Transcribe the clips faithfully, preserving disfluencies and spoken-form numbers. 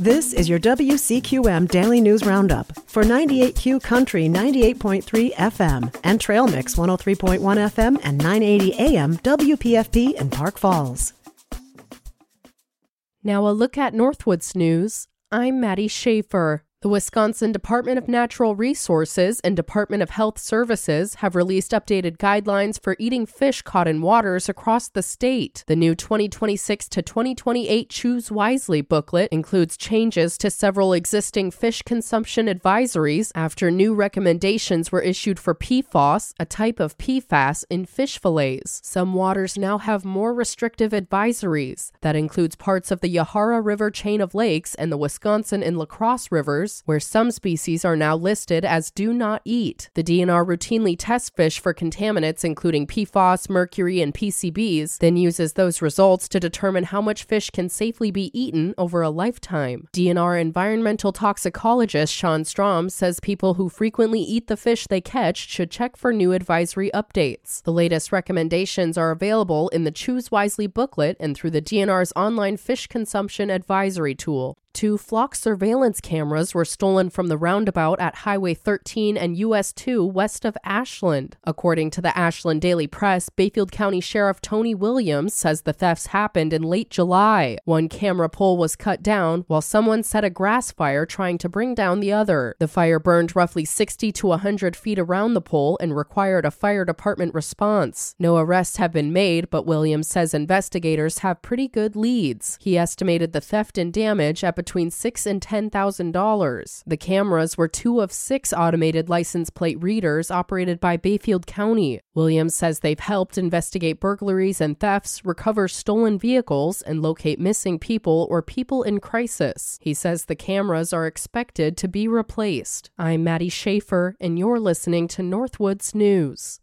This is your W C Q M Daily News Roundup for ninety-eight Q Country ninety-eight point three F M and Trail Mix one oh three point one F M and nine eighty A M W P F P in Park Falls. Now a look at Northwoods news. I'm Maddie Schaefer. The Wisconsin Department of Natural Resources and Department of Health Services have released updated guidelines for eating fish caught in waters across the state. The new twenty twenty-six to twenty twenty-eight Choose Wisely booklet includes changes to several existing fish consumption advisories after new recommendations were issued for P FOS, a type of P FAS, in fish fillets. Some waters now have more restrictive advisories. That includes parts of the Yahara River chain of lakes and the Wisconsin and La Crosse rivers, where some species are now listed as do not eat. The D N R routinely tests fish for contaminants including P FOS, mercury, and P C Bs, then uses those results to determine how much fish can safely be eaten over a lifetime. D N R environmental toxicologist Sean Strom says people who frequently eat the fish they catch should check for new advisory updates. The latest recommendations are available in the Choose Wisely booklet and through the D N R's online fish consumption advisory tool. Two flock surveillance cameras were stolen from the roundabout at Highway thirteen and U S two west of Ashland. According to the Ashland Daily Press, Bayfield County Sheriff Tony Williams says the thefts happened in late July. One camera pole was cut down while someone set a grass fire trying to bring down the other. The fire burned roughly sixty to one hundred feet around the pole and required a fire department response. No arrests have been made, but Williams says investigators have pretty good leads. He estimated the theft and damage at between six and ten thousand dollars. The cameras were two of six automated license plate readers operated by Bayfield County. Williams says they've helped investigate burglaries and thefts, recover stolen vehicles, and locate missing people or people in crisis. He says the cameras are expected to be replaced. I'm Maddie Schaefer, and you're listening to Northwoods News.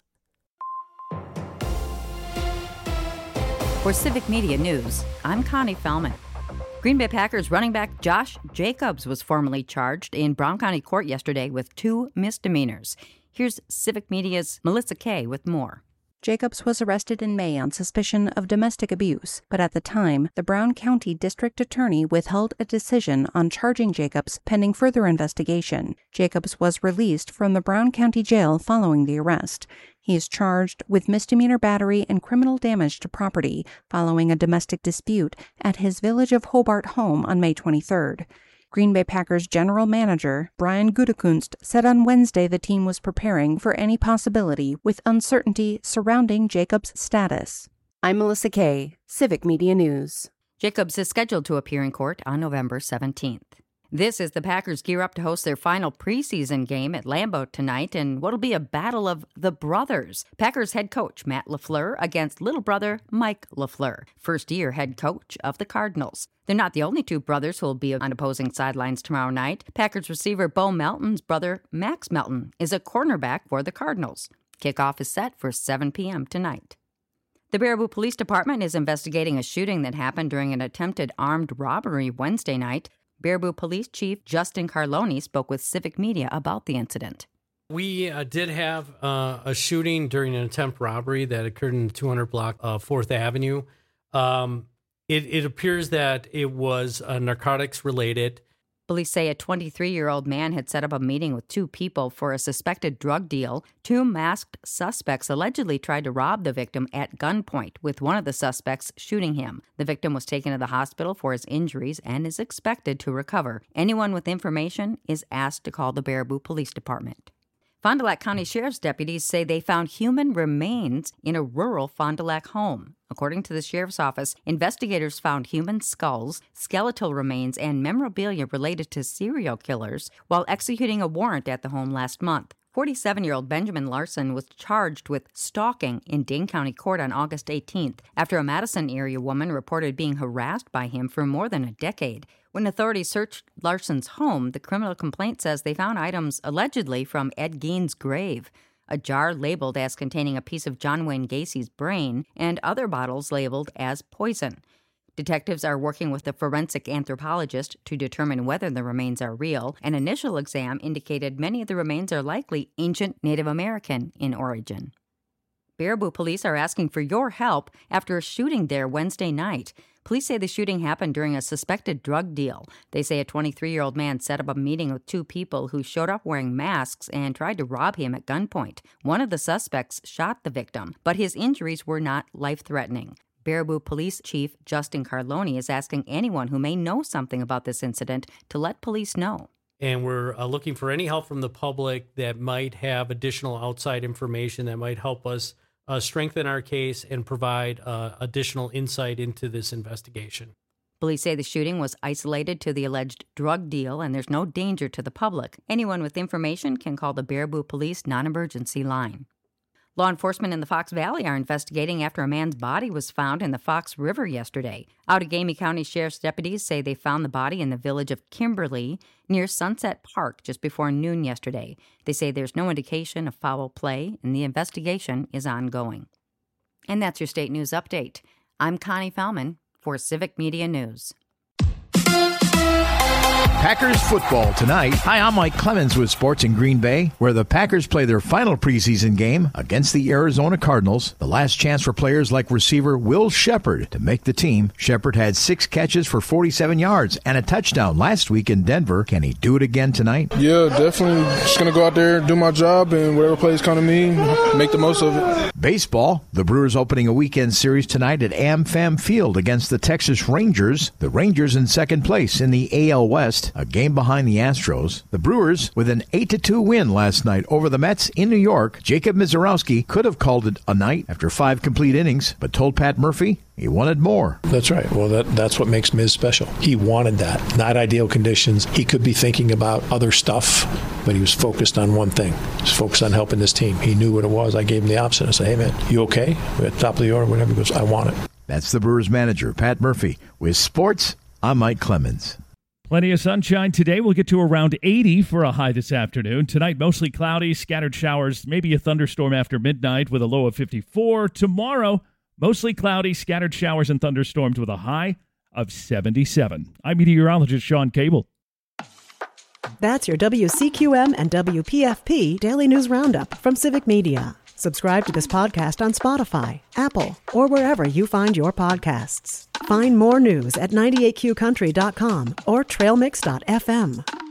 For Civic Media News, I'm Connie Fellman. Green Bay Packers running back Josh Jacobs was formally charged in Brown County Court yesterday with two misdemeanors. Here's Civic Media's Melissa Kay with more. Jacobs was arrested in May on suspicion of domestic abuse, but at the time, the Brown County District Attorney withheld a decision on charging Jacobs pending further investigation. Jacobs was released from the Brown County Jail following the arrest. He is charged with misdemeanor battery and criminal damage to property following a domestic dispute at his Village of Hobart home on May twenty-third. Green Bay Packers general manager Brian Gutekunst said on Wednesday the team was preparing for any possibility with uncertainty surrounding Jacobs' status. I'm Melissa Kay, Civic Media News. Jacobs is scheduled to appear in court on November seventeenth. This is the Packers gear up to host their final preseason game at Lambeau tonight in what'll be a battle of the brothers. Packers head coach Matt LaFleur against little brother Mike LaFleur, first-year head coach of the Cardinals. They're not the only two brothers who will be on opposing sidelines tomorrow night. Packers receiver Bo Melton's brother Max Melton is a cornerback for the Cardinals. Kickoff is set for seven p.m. tonight. The Baraboo Police Department is investigating a shooting that happened during an attempted armed robbery Wednesday night. Baraboo Police Chief Justin Carloni spoke with Civic Media about the incident. We uh, did have uh, a shooting during an attempt robbery that occurred in the two hundred block of fourth Avenue. Um, it, it appears that it was uh, narcotics related. Police say a twenty-three-year-old man had set up a meeting with two people for a suspected drug deal. Two masked suspects allegedly tried to rob the victim at gunpoint, with one of the suspects shooting him. The victim was taken to the hospital for his injuries and is expected to recover. Anyone with information is asked to call the Baraboo Police Department. Fond du Lac County Sheriff's deputies say they found human remains in a rural Fond du Lac home. According to the Sheriff's Office, investigators found human skulls, skeletal remains, and memorabilia related to serial killers while executing a warrant at the home last month. forty-seven-year-old Benjamin Larson was charged with stalking in Dane County Court on August eighteenth after a Madison area woman reported being harassed by him for more than a decade. When authorities searched Larson's home, the criminal complaint says they found items allegedly from Ed Gein's grave, a jar labeled as containing a piece of John Wayne Gacy's brain, and other bottles labeled as poison. Detectives are working with a forensic anthropologist to determine whether the remains are real. An initial exam indicated many of the remains are likely ancient Native American in origin. Baraboo police are asking for your help after a shooting there Wednesday night. Police say the shooting happened during a suspected drug deal. They say a twenty-three-year-old man set up a meeting with two people who showed up wearing masks and tried to rob him at gunpoint. One of the suspects shot the victim, but his injuries were not life-threatening. Baraboo Police Chief Justin Carloni is asking anyone who may know something about this incident to let police know. And we're uh, looking for any help from the public that might have additional outside information that might help us uh, strengthen our case and provide uh, additional insight into this investigation. Police say the shooting was isolated to the alleged drug deal and there's no danger to the public. Anyone with information can call the Baraboo Police non-emergency line. Law enforcement in the Fox Valley are investigating after a man's body was found in the Fox River yesterday. Outagamie County Sheriff's deputies say they found the body in the village of Kimberly near Sunset Park just before noon yesterday. They say there's no indication of foul play and the investigation is ongoing. And that's your state news update. I'm Connie Fellman for Civic Media News. Packers football tonight. Hi, I'm Mike Clemens with Sports in Green Bay, where the Packers play their final preseason game against the Arizona Cardinals. The last chance for players like receiver Will Shepard to make the team. Shepard had six catches for forty-seven yards and a touchdown last week in Denver. Can he do it again tonight? Yeah, definitely. Just going to go out there, do my job, and whatever plays come to me, make the most of it. Baseball. The Brewers opening a weekend series tonight at AmFam Field against the Texas Rangers. The Rangers in second place in the A L West, a game behind the Astros. The Brewers with an eight to two win last night over the Mets in New York. Jacob Misiorowski could have called it a night after five complete innings, but told Pat Murphy he wanted more. That's right. Well, that that's what makes Miz special. He wanted that. Not ideal conditions. He could be thinking about other stuff, but he was focused on one thing. He was focused on helping this team. He knew what it was. I gave him the option. I said, hey, man, you okay? We're at the top of the order, whatever. He goes, I want it. That's the Brewers manager, Pat Murphy. With sports, I'm Mike Clemens. Plenty of sunshine today. We'll get to around eighty for a high this afternoon. Tonight, mostly cloudy, scattered showers, maybe a thunderstorm after midnight with a low of fifty-four. Tomorrow, mostly cloudy, scattered showers and thunderstorms with a high of seventy-seven. I'm meteorologist Sean Cable. That's your W C Q M and W P F P Daily News Roundup from Civic Media. Subscribe to this podcast on Spotify, Apple, or wherever you find your podcasts. Find more news at ninety-eight Q country dot com or trail mix dot f m.